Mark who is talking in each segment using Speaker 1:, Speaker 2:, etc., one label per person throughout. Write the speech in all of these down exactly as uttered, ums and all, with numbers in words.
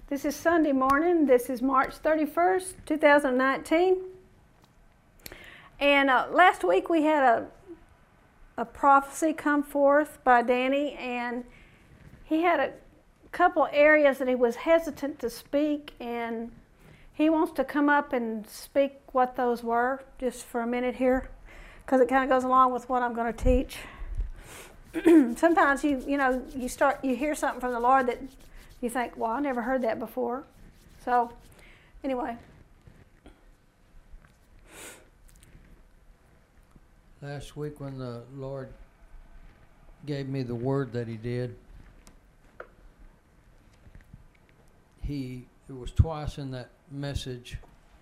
Speaker 1: This is Sunday morning. This is March thirty-first, two thousand nineteen. And uh, last week we had a, a prophecy come forth by Danny, and he had a couple areas that he was hesitant to speak, and he wants to come up and speak what those were just for a minute here, because it kind of goes along with what I'm going to teach. Sometimes you you know you start you hear something from the Lord that you think, well, I never heard that before. So anyway,
Speaker 2: last week when the Lord gave me the word that He did, He it was twice in that message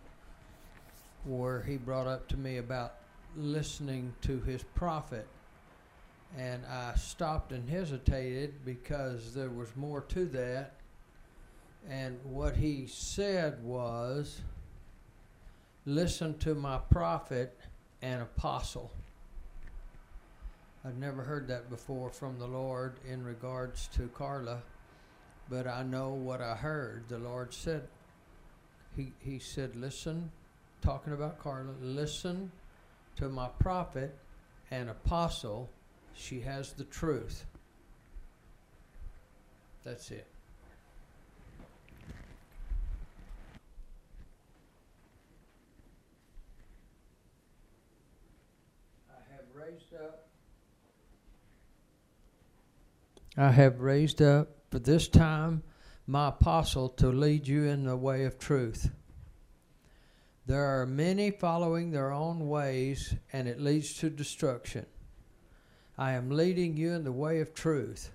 Speaker 2: where He brought up to me about listening to His prophet. And I stopped and hesitated because there was more to that. And what he said was, listen to my prophet and apostle. I've never heard that before from the Lord in regards to Carla, but I know what I heard. The Lord said, he, he said, listen, talking about Carla, listen to my prophet and apostle. She has the truth. That's it. I have raised up. I have raised up for this time my apostle to lead you in the way of truth. There are many following their own ways, and it leads to destruction. I am leading you in the way of truth.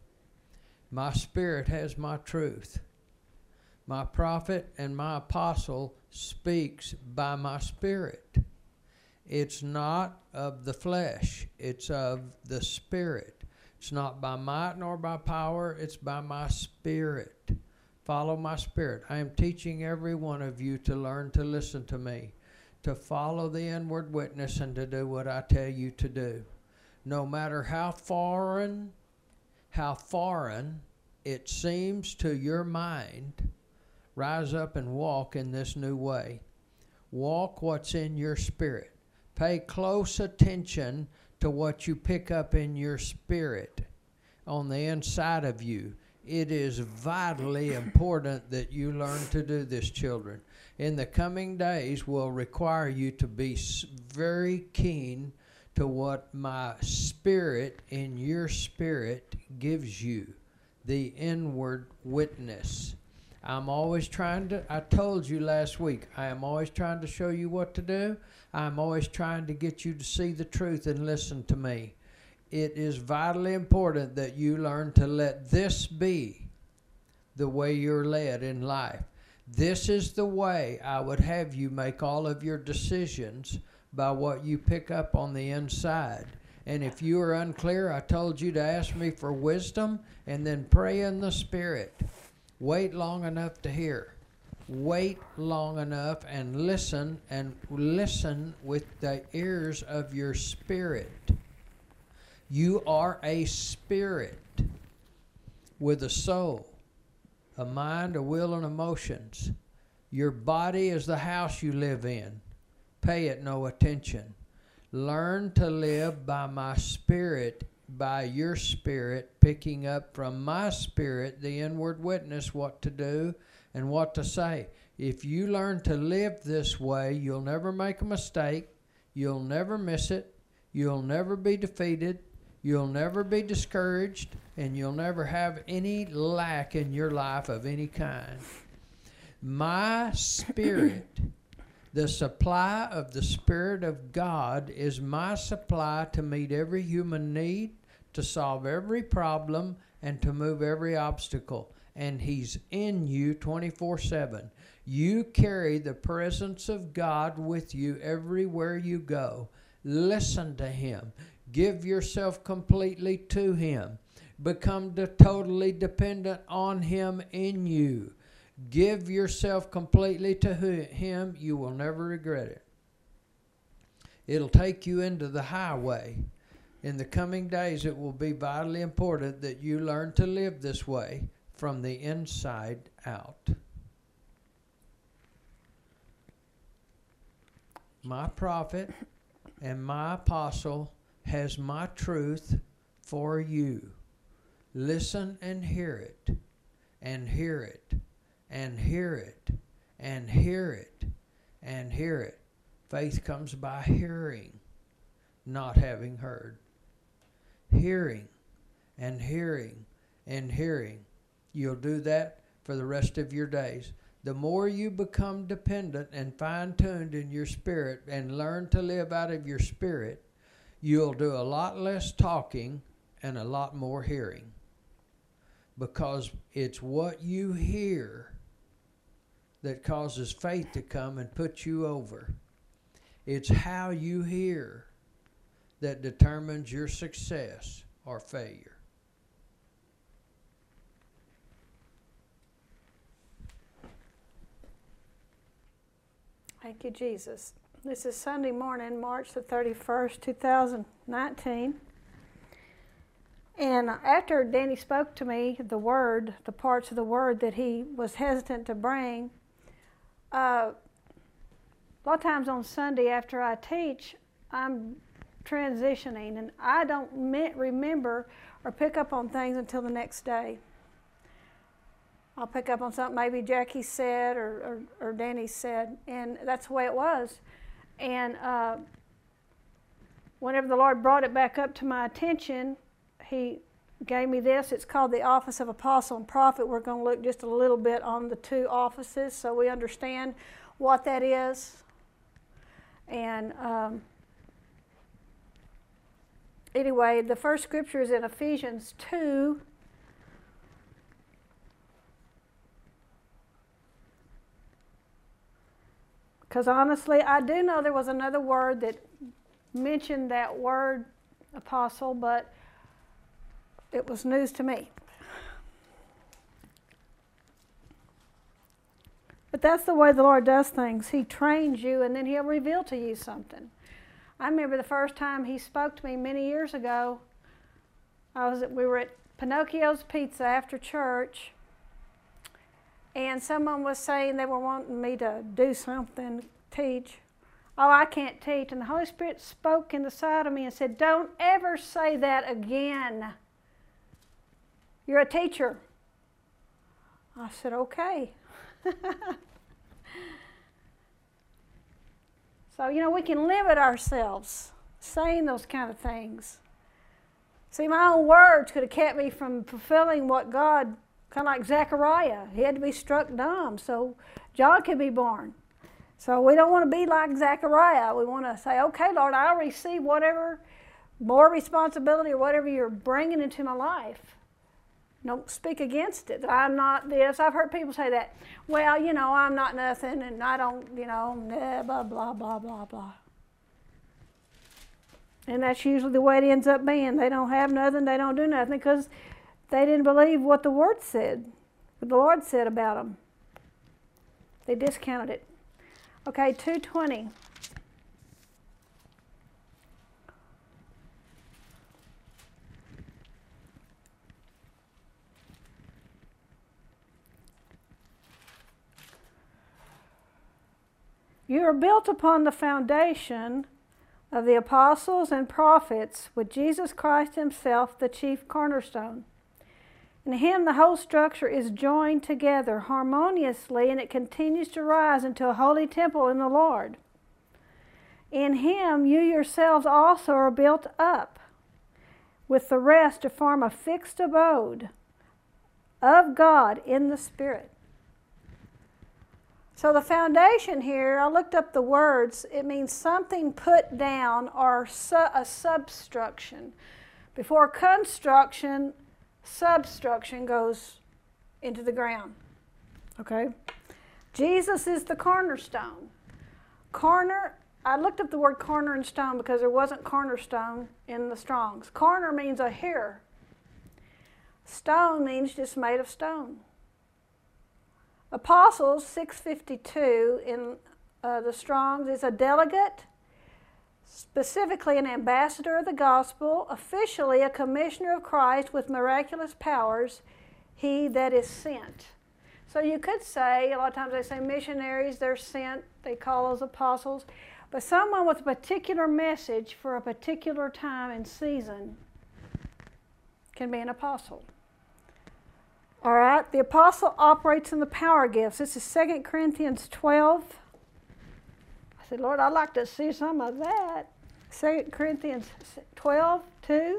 Speaker 2: My spirit has my truth. My prophet and my apostle speaks by my spirit. It's not of the flesh, it's of the spirit. It's not by might nor by power, it's by my spirit. Follow my spirit. I am teaching every one of you to learn to listen to me, to follow the inward witness and to do what I tell you to do. No matter how foreign, how foreign it seems to your mind, rise up and walk in this new way. Walk what's in your spirit. Pay close attention to what you pick up in your spirit on the inside of you. It is vitally important that you learn to do this, children. In the coming days will require you to be very keen to what my spirit in your spirit gives you, the inward witness. I'm always trying to, I told you last week, I am always trying to show you what to do. I'm always trying to get you to see the truth and listen to me. It is vitally important that you learn to let this be the way you're led in life. This is the way I would have you make all of your decisions, by what you pick up on the inside. And if you are unclear, I told you to ask me for wisdom and then pray in the Spirit. Wait long enough to hear. Wait long enough and listen, and listen with the ears of your spirit. You are a spirit with a soul, a mind, a will, and emotions. Your body is the house you live in. Pay it no attention. Learn to live by my spirit, by your spirit, picking up from my spirit the inward witness what to do and what to say. If you learn to live this way, you'll never make a mistake. You'll never miss it. You'll never be defeated. You'll never be discouraged. And you'll never have any lack in your life of any kind. My spirit, the supply of the Spirit of God, is my supply to meet every human need, to solve every problem, and to move every obstacle. And He's in you twenty-four seven. You carry the presence of God with you everywhere you go. Listen to Him. Give yourself completely to Him. Become de- totally dependent on Him in you. Give yourself completely to Him. You will never regret it. It'll take you into the highway. In the coming days, it will be vitally important that you learn to live this way. from the inside out. My prophet and my apostle has my truth for you. Listen and hear it, and hear it, and hear it, and hear it, and hear it. Faith comes by hearing, not having heard. Hearing and hearing and hearing. You'll do that for the rest of your days. The more you become dependent and fine-tuned in your spirit and learn to live out of your spirit, you'll do a lot less talking and a lot more hearing. Because it's what you hear that causes faith to come and put you over. It's how you hear that determines your success or failure.
Speaker 1: Thank you, Jesus. This is Sunday morning, March the thirty-first, two thousand nineteen. And after Danny spoke to me the word, the parts of the word that he was hesitant to bring, uh, a lot of times on Sunday after I teach, I'm transitioning, and I don't me- remember or pick up on things until the next day. I'll pick up on something maybe Jackie said or, or, or Danny said, and that's the way it was. And uh, whenever the Lord brought it back up to my attention, He gave me this. It's called the Office of Apostle and Prophet. We're going to look just a little bit on the two offices so we understand what that is. And um, anyway, the first scripture is in Ephesians two. Because honestly, I do know there was another word that mentioned that word apostle, but it was news to me. But that's the way the Lord does things. He trains you, and then He'll reveal to you something. I remember the first time He spoke to me many years ago. I was we were at Pinocchio's Pizza after church, and someone was saying they were wanting me to do something, teach. Oh, I can't teach. And the Holy Spirit spoke in the side of me and said, don't ever say that again. You're a teacher. I said, okay. So, you know, we can limit ourselves saying those kind of things. See, my own words could have kept me from fulfilling what God, kind of like Zechariah. He had to be struck dumb so John could be born. So we don't want to be like Zechariah. We want to say, okay, Lord, I'll receive whatever more responsibility or whatever you're bringing into my life. Don't speak against it. I'm not this. I've heard people say that. Well, you know, I'm not nothing, and I don't, you know, blah, blah, blah, blah, blah. And that's usually the way it ends up being. They don't have nothing. They don't do nothing because they didn't believe what the Word said, what the Lord said about them. They discounted it. Okay, two twenty. You are built upon the foundation of the apostles and prophets, with Jesus Christ Himself the chief cornerstone. In Him the whole structure is joined together harmoniously, and it continues to rise into a holy temple in the Lord. In Him you yourselves also are built up with the rest to form a fixed abode of God in the Spirit. So the foundation here, I looked up the words, it means something put down or su- a substruction. Before construction, substruction goes into the ground. Okay? Jesus is the cornerstone. Corner, I looked up the word corner and stone because there wasn't cornerstone in the Strong's. Corner means a hearer. Stone means just made of stone. Apostles, six fifty-two in uh, the Strong's, is a delegate, specifically an ambassador of the gospel, officially a commissioner of Christ with miraculous powers, he that is sent. So you could say, a lot of times they say missionaries, they're sent, they call those apostles. But someone with a particular message for a particular time and season can be an apostle. All right, the apostle operates in the power gifts. This is Second Corinthians twelve. I said, Lord, I'd like to see some of that. Second Corinthians twelve, two.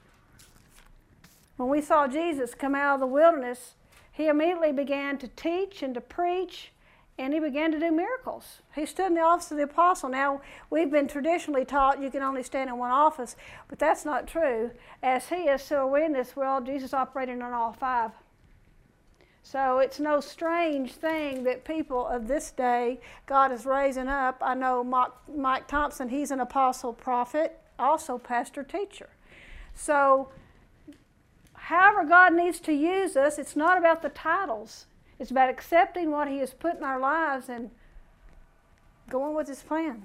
Speaker 1: When we saw Jesus come out of the wilderness, he immediately began to teach and to preach, and he began to do miracles. He stood in the office of the apostle. Now, we've been traditionally taught you can only stand in one office, but that's not true. As he is, so are we in this world. Jesus operated in all five. So it's no strange thing that people of this day, God is raising up. I know Mike, Mike Thompson, he's an apostle, prophet, also pastor, teacher. So however God needs to use us, it's not about the titles. It's about accepting what he has put in our lives and going with his plan.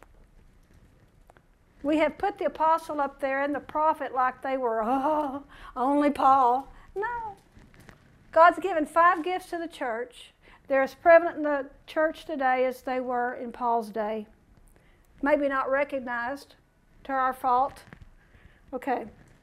Speaker 1: We have put the apostle up there and the prophet like they were, oh, only Paul. No. God's given five gifts to the church. They're as prevalent in the church today as they were in Paul's day. Maybe not recognized, to our fault. Okay.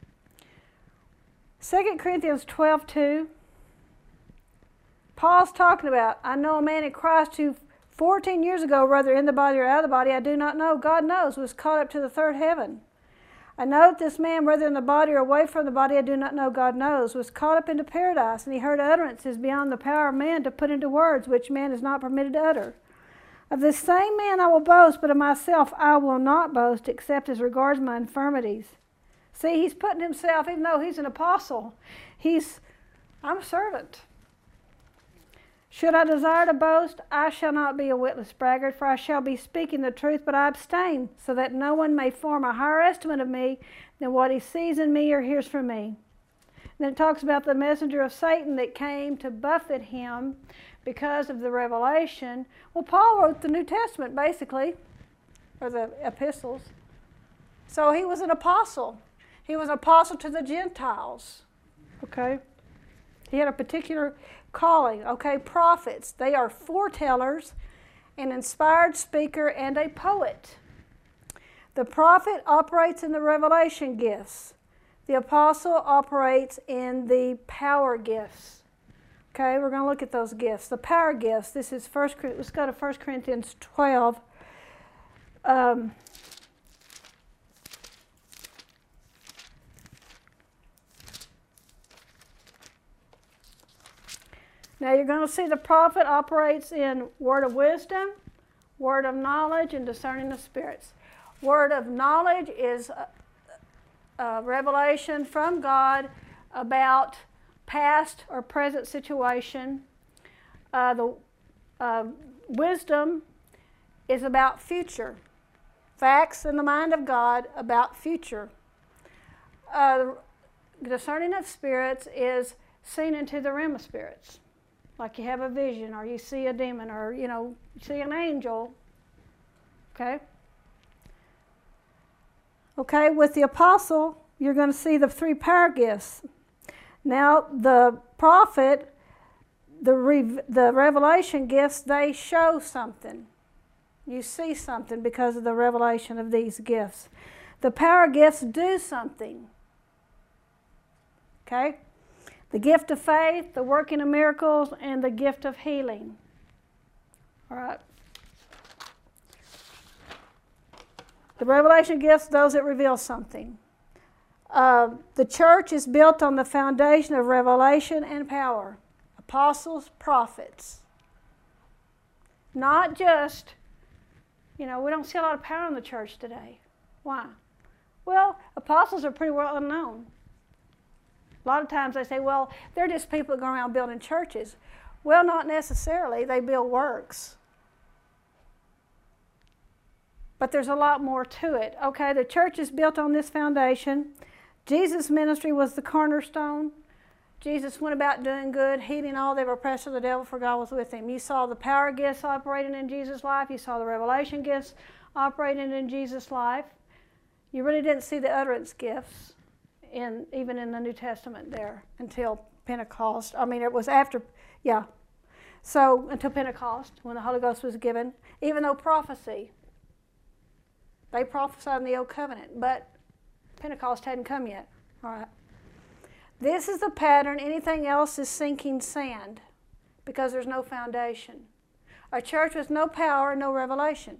Speaker 1: Second Corinthians twelve, two. Paul's talking about, I know a man in Christ who fourteen years ago, whether in the body or out of the body, I do not know, God knows, was caught up to the third heaven. I know that this man, whether in the body or away from the body, I do not know, God knows, was caught up into paradise, and he heard utterances beyond the power of man to put into words, which man is not permitted to utter. Of this same man I will boast, but of myself I will not boast, except as regards my infirmities. See, he's putting himself, even though he's an apostle, he's, I'm a servant. Should I desire to boast, I shall not be a witless braggart, for I shall be speaking the truth, but I abstain, so that no one may form a higher estimate of me than what he sees in me or hears from me. Then it talks about the messenger of Satan that came to buffet him because of the revelation. Well, Paul wrote the New Testament, basically, or the epistles. So he was an apostle. He was an apostle to the Gentiles. Okay? He had a particular calling. Okay, prophets. They are foretellers, an inspired speaker, and a poet. The prophet operates in the revelation gifts. The apostle operates in the power gifts. Okay, we're going to look at those gifts. The power gifts. This is first. Let's go to First Corinthians twelve. Um, Now you're going to see the prophet operates in word of wisdom, word of knowledge, and discerning of spirits. Word of knowledge is a, a revelation from God about past or present situation. Uh, the uh, wisdom is about future. Facts in the mind of God about future. Uh, discerning of spirits is seen into the realm of spirits. Like you have a vision, or you see a demon, or, you know, you see an angel. Okay? Okay, with the apostle, you're going to see the three power gifts. Now, the prophet, the, re- the revelation gifts, they show something. You see something because of the revelation of these gifts. The power gifts do something. Okay? The gift of faith, the working of miracles, and the gift of healing. All right. The revelation gifts, those that reveal something. Uh, the church is built on the foundation of revelation and power. Apostles, prophets. Not just, you know, we don't see a lot of power in the church today. Why? Well, apostles are pretty well unknown. A lot of times they say, well, they're just people that go around building churches. Well, not necessarily. They build works. But there's a lot more to it. Okay, the church is built on this foundation. Jesus' ministry was the cornerstone. Jesus went about doing good, healing all that were oppressed of the devil, for God was with him. You saw the power gifts operating in Jesus' life. You saw the revelation gifts operating in Jesus' life. You really didn't see the utterance gifts. In, even in the New Testament there, until Pentecost. I mean, it was after, yeah. So until Pentecost, when the Holy Ghost was given, even though prophecy, they prophesied in the Old Covenant, but Pentecost hadn't come yet. All right. This is the pattern. Anything else is sinking sand because there's no foundation. A church with no power, no revelation.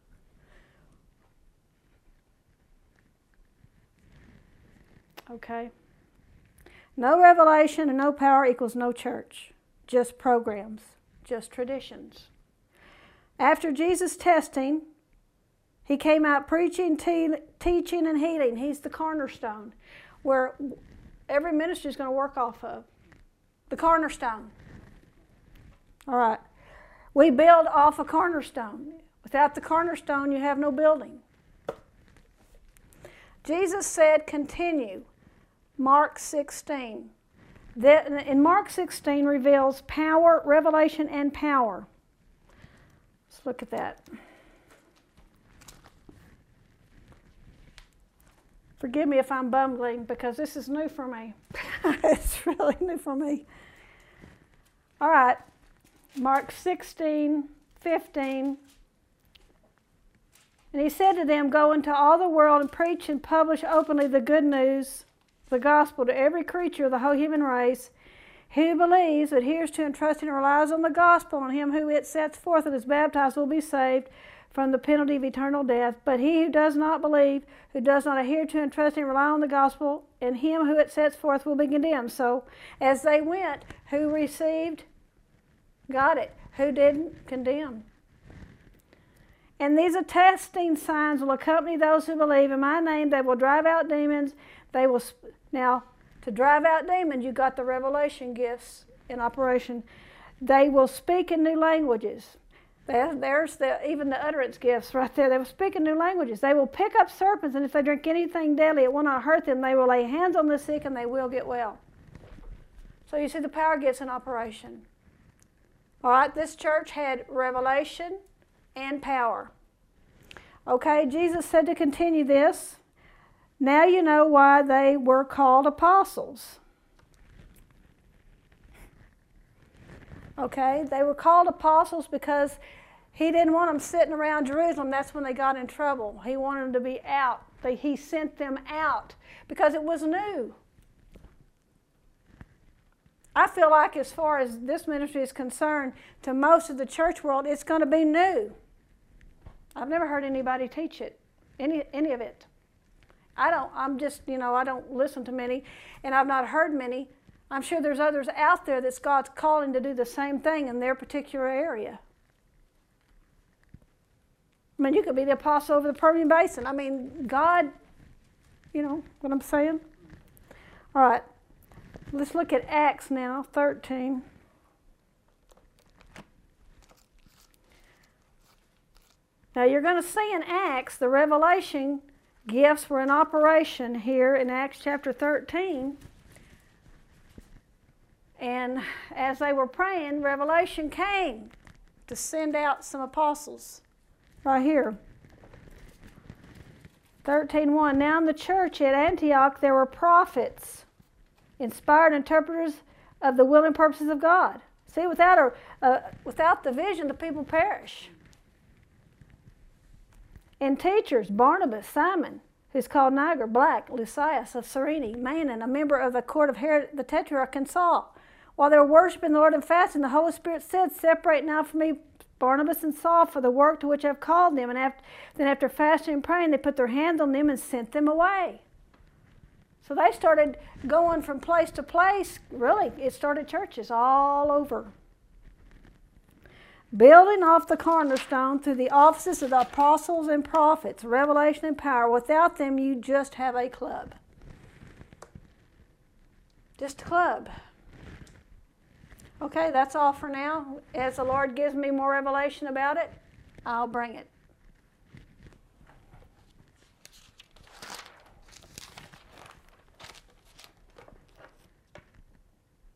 Speaker 1: Okay. No revelation and no power equals no church. Just programs, just traditions. After Jesus' testing, he came out preaching, te- teaching, and healing. He's the cornerstone where every ministry is going to work off of. The cornerstone. All right. We build off a cornerstone. Without the cornerstone, you have no building. Jesus said, continue. Mark sixteen. That, in Mark sixteen reveals power, revelation, and power. Let's look at that. Forgive me if I'm bumbling because this is new for me. It's really new for me. All right. Mark sixteen, fifteen. And he said to them, go into all the world and preach and publish openly the good news, the gospel, to every creature of the whole human race. Who believes, adheres to, and trusts and relies on the gospel, and him who it sets forth and is baptized will be saved from the penalty of eternal death. But he who does not believe, who does not adhere to and trust and rely on the gospel, and him who it sets forth will be condemned. So as they went, who received, got it. Who didn't, condemned. And these attesting signs will accompany those who believe. In my name they will drive out demons. They will, sp- now, to drive out demons, you got the revelation gifts in operation. They will speak in new languages. There, there's the, even the utterance gifts right there. They will speak in new languages. They will pick up serpents, and if they drink anything deadly, it will not hurt them. They will lay hands on the sick, and they will get well. So you see the power gifts in operation. All right, this church had revelation and power. Okay, Jesus said to continue this. Now you know why they were called apostles. Okay, they were called apostles because he didn't want them sitting around Jerusalem. That's when they got in trouble. He wanted them to be out. They, he sent them out because it was new. I feel like as far as this ministry is concerned, to most of the church world, it's going to be new. I've never heard anybody teach it, any any of it. I don't, I'm just, you know, I don't listen to many, and I've not heard many. I'm sure there's others out there that God's calling to do the same thing in their particular area. I mean, you could be the apostle over the Permian Basin. I mean, God, you know what I'm saying? All right. Let's look at Acts now, thirteen. Now you're going to see in Acts, the revelation gifts were in operation here in Acts chapter thirteen. And as they were praying, revelation came to send out some apostles. Right here. thirteen one. Now in the church at Antioch there were prophets, inspired interpreters of the will and purposes of God. See, without a, uh, without the vision, the people perish. And teachers, Barnabas, Simon, who's called Niger, Black, Lucius of Cyrene, Manon, a member of the court of Herod the Tetrarch, and Saul. While they were worshiping the Lord and fasting, the Holy Spirit said, separate now from me Barnabas and Saul for the work to which I've called them. And after, then after fasting and praying, they put their hands on them and sent them away. So they started going from place to place. Really, it started churches all over. Building off the cornerstone through the offices of the apostles and prophets, revelation and power. Without them, you just have a club. Just a club. Okay, that's all for now. As the Lord gives me more revelation about it, I'll bring it.